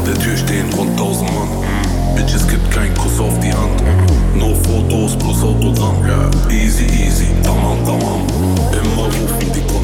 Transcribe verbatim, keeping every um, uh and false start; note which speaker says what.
Speaker 1: der Tür stehen rund tausend Mann. Bitches gibt kein Kuss auf die Hand. Nur Fotos plus Autogramm. Easy, easy, tamam, tamam. Immer rufen die Kunden